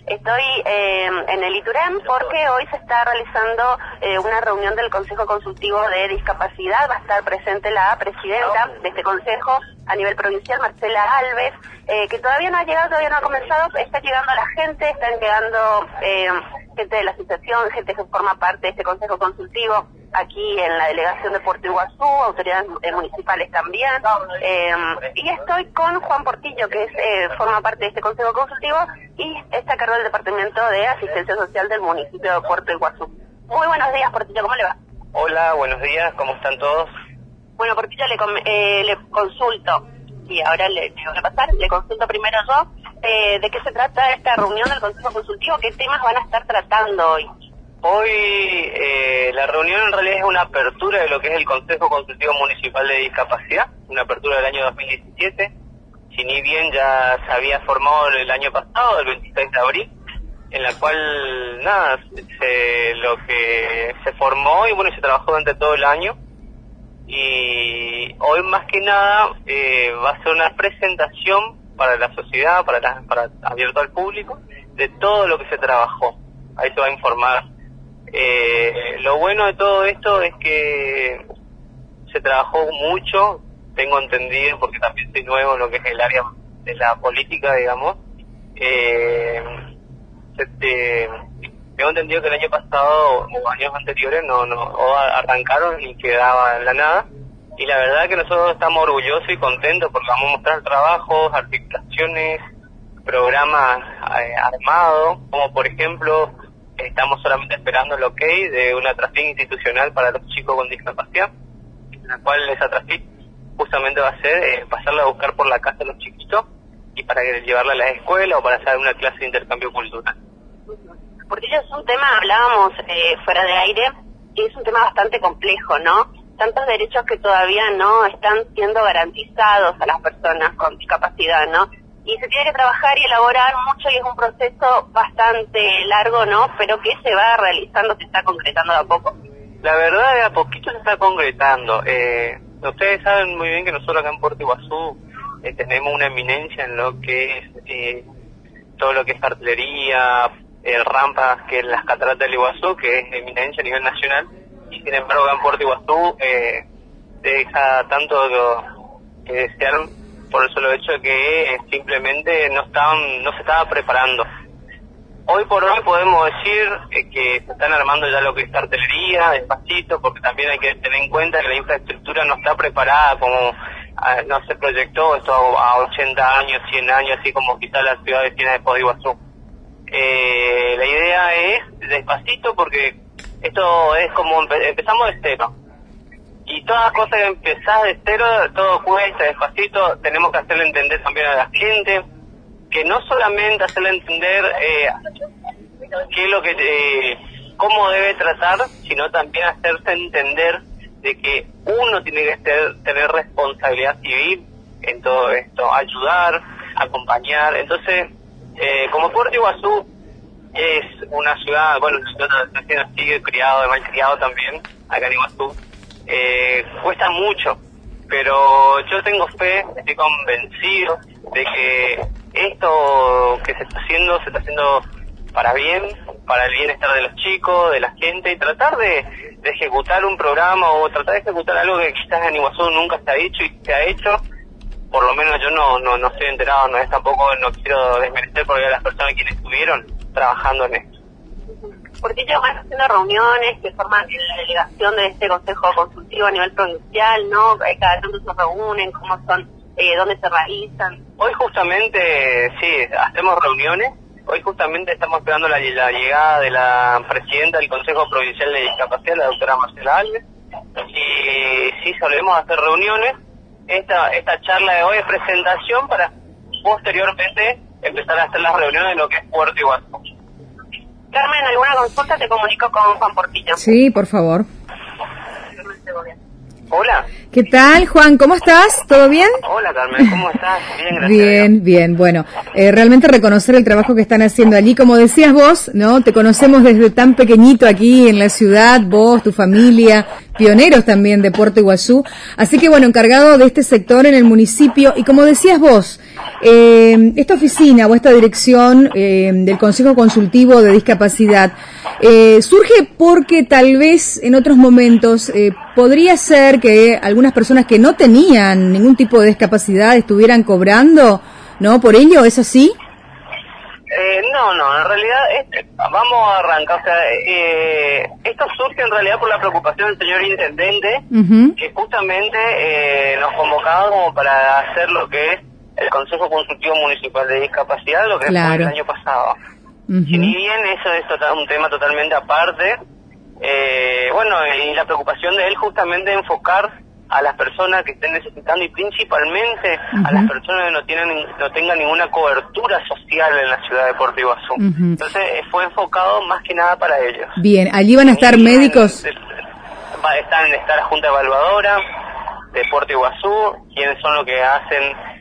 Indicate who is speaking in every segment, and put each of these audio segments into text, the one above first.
Speaker 1: Estoy en el Iturén porque hoy se está realizando una reunión del Consejo Consultivo de Discapacidad. Va a estar presente la presidenta de este consejo a nivel provincial, Marcela Alves, que todavía no ha llegado, todavía no ha comenzado. Está llegando la gente, están llegando gente de la asociación, gente que forma parte de este Consejo Consultivo aquí en la delegación de Puerto Iguazú, autoridades municipales también, y estoy con Juan Portillo, que forma parte de este Consejo Consultivo y está a cargo del Departamento de Asistencia Social del municipio de Puerto Iguazú. Muy buenos días, Portillo, ¿cómo le va?
Speaker 2: Hola, buenos días, ¿cómo están todos?
Speaker 1: Bueno, Portillo, le consulto, y ahora le voy a pasar, le consulto primero yo, de qué se trata esta reunión del Consejo Consultivo, qué temas van a estar tratando hoy.
Speaker 2: Hoy la reunión en realidad es una apertura de lo que es el Consejo Consultivo Municipal de Discapacidad, una apertura del año 2017, si ni bien ya se había formado el año pasado, el 26 de abril, en la cual nada, lo que se formó y bueno, se trabajó durante todo el año, y hoy más que nada va a ser una presentación para la sociedad, para abierto al público, de todo lo que se trabajó. Ahí se va a informar. Lo bueno de todo esto es que se trabajó mucho, tengo entendido, porque también soy nuevo en lo que es el área de la política, digamos. Tengo entendido que el año pasado o años anteriores no arrancaron y quedaba en la nada. Y la verdad que nosotros estamos orgullosos y contentos porque vamos a mostrar trabajos, articulaciones, programas armados, como por ejemplo estamos solamente esperando el ok de una traffic institucional para los chicos con discapacidad, en la cual esa traffic justamente va a ser pasarla a buscar por la casa de los chiquitos y para llevarla a la escuela o para hacer una clase de intercambio cultural.
Speaker 1: Porque ya es un tema, hablábamos fuera de aire, y es un tema bastante complejo, ¿no? Tantos derechos que todavía no están siendo garantizados a las personas con discapacidad, ¿no? Y se tiene que trabajar y elaborar mucho y es un proceso bastante largo, ¿no? Pero que se va realizando, se está concretando de a poco.
Speaker 2: La verdad, de a poquito se está concretando. Ustedes saben muy bien que nosotros acá en Puerto Iguazú tenemos una eminencia en lo que es todo lo que es cartelería, rampas, que es las cataratas del Iguazú, que es eminencia a nivel nacional. Y sin embargo acá en Puerto Iguazú deja tanto que desear por el solo hecho de que simplemente no se estaba preparando. Hoy por hoy podemos decir que se están armando ya lo que es cartelería, despacito, porque también hay que tener en cuenta que la infraestructura no está preparada como no se proyectó esto a 80 años, 100 años, así como quizás la ciudad vecina de Puerto Iguazú. La idea es despacito porque esto es como empezamos de cero. Y todas las cosas que empezás de cero, todo cuesta despacito, tenemos que hacerle entender también a la gente, que no solamente hacerle entender qué es lo que cómo debe tratar, sino también hacerse entender de que uno tiene que tener responsabilidad civil en todo esto, ayudar, acompañar. Entonces, como Puerto Iguazú es una ciudad, bueno, yo nací criado, malcriado también, acá en Iguazú, cuesta mucho, pero yo tengo fe, estoy convencido de que esto que se está haciendo para bien, para el bienestar de los chicos, de la gente, y tratar de ejecutar un programa o tratar de ejecutar algo que quizás en Iguazú nunca se ha dicho y se ha hecho. Por lo menos yo no estoy enterado, no es tampoco, no quiero desmerecer porque las personas quienes estuvieron trabajando en esto.
Speaker 1: Porque ellos van haciendo reuniones que forman la delegación de este Consejo Consultivo a nivel provincial, ¿no? Cada tanto se reúnen, cómo son, dónde se realizan.
Speaker 2: Hoy justamente, sí, hacemos reuniones. Hoy justamente estamos esperando la llegada de la presidenta del Consejo Provincial de Discapacidad, la doctora Marcela Alves. Y sí, solemos hacer reuniones. Esta charla de hoy es presentación para posteriormente empezar a hacer las reuniones de lo que es Puerto Iguazú.
Speaker 1: Carmen, ¿alguna consulta? Te comunico con Juan Portillo.
Speaker 3: Sí, por favor.
Speaker 2: Hola.
Speaker 3: ¿Qué tal, Juan? ¿Cómo estás? ¿Todo bien?
Speaker 2: Hola, Carmen, ¿cómo estás? Bien, gracias.
Speaker 3: Bien, bien. Bueno, realmente reconocer el trabajo que están haciendo allí. Como decías vos, ¿no? Te conocemos desde tan pequeñito aquí en la ciudad, vos, tu familia, pioneros también de Puerto Iguazú. Así que bueno, encargado de este sector en el municipio, y como decías vos, esta oficina o esta dirección del Consejo Consultivo de Discapacidad surge porque tal vez en otros momentos podría ser que algunas personas que no tenían ningún tipo de discapacidad estuvieran cobrando, ¿no? ¿Por ello es así?
Speaker 2: No, en realidad vamos a arrancar, o sea, esto surge en realidad por la preocupación del señor intendente, que justamente nos convocaba como para hacer lo que es el Consejo Consultivo Municipal de Discapacidad, lo que fue el año pasado. Si ni bien eso es un tema totalmente aparte, bueno, y la preocupación de él justamente enfocar a las personas que estén necesitando y principalmente a las personas que no tengan ninguna cobertura social en la ciudad de Puerto Iguazú. Entonces fue enfocado más que nada para ellos.
Speaker 3: Bien, allí van a estar médicos.
Speaker 2: Está la Junta Evaluadora de Puerto Iguazú, quienes son los que hacen,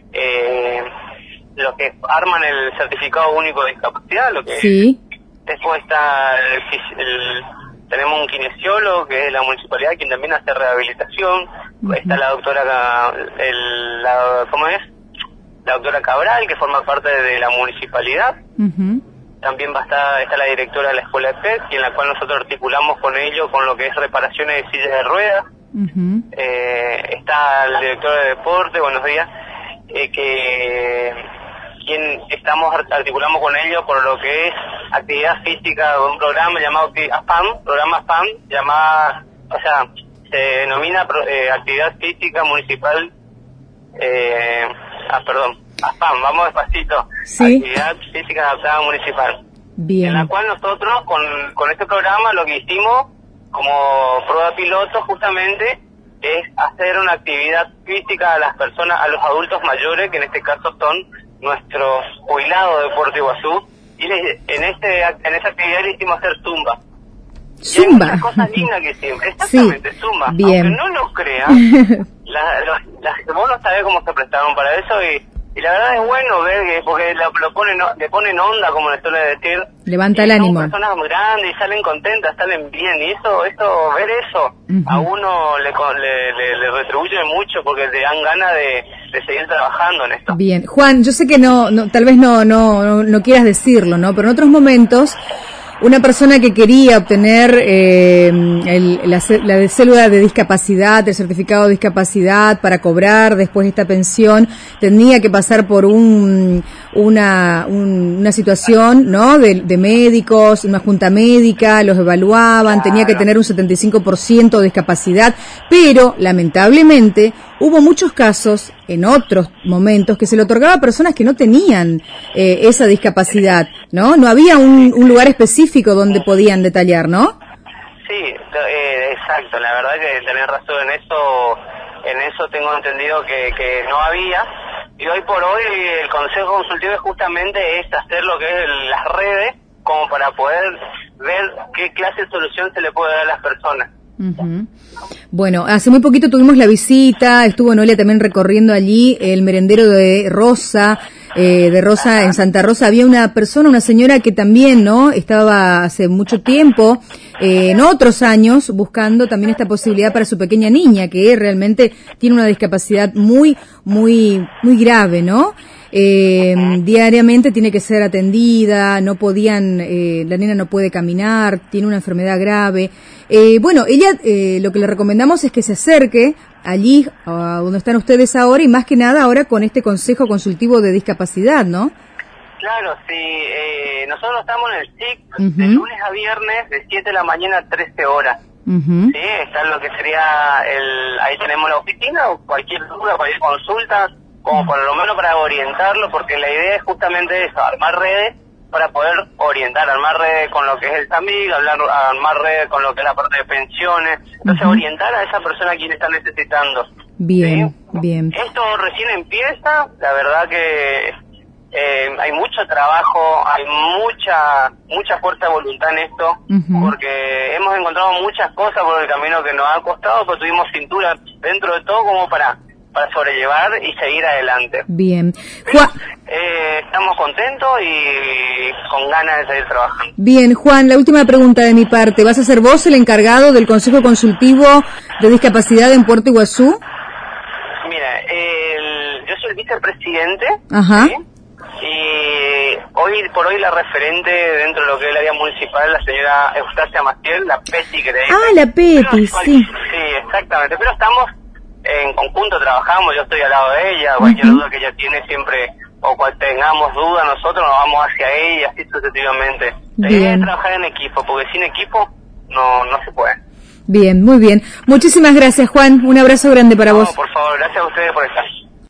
Speaker 2: los que arman el certificado único de discapacidad, lo que
Speaker 3: sí.
Speaker 2: Después está tenemos un kinesiólogo que es la municipalidad, quien también hace rehabilitación. Está la doctora, ¿cómo es? La doctora Cabral, que forma parte de la municipalidad. También está la directora de la escuela de PET, y en la cual nosotros articulamos con ellos con lo que es reparaciones de sillas de ruedas. Está el director de deporte, buenos días, articulamos con ellos por lo que es actividad física, un programa llamado ASPAM, se denomina Actividad Física Municipal, ASPAM, vamos despacito,
Speaker 3: sí.
Speaker 2: Actividad Física Adaptada Municipal.
Speaker 3: Bien.
Speaker 2: En la cual nosotros con este programa lo que hicimos como prueba piloto justamente es hacer una actividad física a las personas, a los adultos mayores, que en este caso son nuestros jubilados de Puerto Iguazú, y en esa actividad le hicimos hacer zumba.
Speaker 3: Zumba.
Speaker 2: Y hay muchas cosas lindas que hicimos. Exactamente, sí. Zumba.
Speaker 3: Bien.
Speaker 2: Aunque no lo crean, vos no sabés cómo se prestaron para eso, y la verdad es bueno ver que, porque le ponen onda, como le suele decir.
Speaker 3: Levanta el ánimo.
Speaker 2: Son personas muy grandes y salen contentas, salen bien, y ver eso a uno le retribuye mucho, porque te dan ganas de seguir trabajando en esto.
Speaker 3: Bien, Juan, yo sé que tal vez no quieras decirlo, ¿no? Pero en otros momentos una persona que quería obtener la cédula de discapacidad, el certificado de discapacidad para cobrar después esta pensión, tenía que pasar por una situación, ¿no? De médicos, una junta médica, los evaluaban, tenía que tener un 75% de discapacidad, pero lamentablemente hubo muchos casos en otros momentos que se le otorgaba a personas que no tenían esa discapacidad, ¿no? No había un lugar específico donde podían detallar, ¿no?
Speaker 2: Sí, exacto, la verdad que tenés razón en eso tengo entendido que no había, y hoy por hoy el Consejo Consultivo justamente es hacer lo que es las redes, como para poder ver qué clase de solución se le puede dar a las personas.
Speaker 3: Bueno, hace muy poquito tuvimos la visita, estuvo Noelia también recorriendo allí el merendero de Rosa en Santa Rosa. Había una señora que también, ¿no? Estaba hace mucho tiempo, en otros años, buscando también esta posibilidad para su pequeña niña, que realmente tiene una discapacidad muy, muy, muy grave, ¿no? Diariamente tiene que ser atendida, la nena no puede caminar, tiene una enfermedad grave. Bueno, ella, lo que le recomendamos es que se acerque allí, a donde están ustedes ahora, y más que nada ahora con este Consejo Consultivo de Discapacidad, ¿no?
Speaker 2: Claro, sí, nosotros estamos en el SIC de lunes a viernes de 7 de la mañana a 13 horas. Sí, está lo que sería ahí tenemos la oficina, o cualquier duda, cualquier consulta, como por lo menos para orientarlo, porque la idea es justamente eso, armar redes para poder orientar, armar redes con lo que es el SAMIC, armar redes con lo que es la parte de pensiones, entonces orientar a esa persona a quien está necesitando.
Speaker 3: Bien,
Speaker 2: ¿sí?
Speaker 3: Bien.
Speaker 2: Esto recién empieza, la verdad que hay mucho trabajo, hay mucha fuerza de voluntad en esto, porque hemos encontrado muchas cosas por el camino que nos ha costado, pero tuvimos cintura dentro de todo como para para sobrellevar y seguir adelante.
Speaker 3: Bien.
Speaker 2: Juan, estamos contentos y con ganas de seguir trabajando.
Speaker 3: Bien, Juan, la última pregunta de mi parte. ¿Vas a ser vos el encargado del Consejo Consultivo de Discapacidad en Puerto Iguazú?
Speaker 2: Mira, yo soy el vicepresidente.
Speaker 3: Ajá.
Speaker 2: ¿sí? Y hoy por hoy la referente dentro de lo que es el área municipal, la señora Eustacia Maciel, la PETI, que le dicen.
Speaker 3: Ah, la PETI, sí.
Speaker 2: Sí, exactamente. Pero estamos en conjunto, trabajamos, yo estoy al lado de ella, cualquier duda que ella tiene siempre, o cual tengamos duda, nosotros nos vamos hacia ella, así sucesivamente. La idea es trabajar en equipo, porque sin equipo no se puede.
Speaker 3: Bien, muy bien. Muchísimas gracias, Juan. Un abrazo grande para vos.
Speaker 2: Por favor, gracias a ustedes por estar.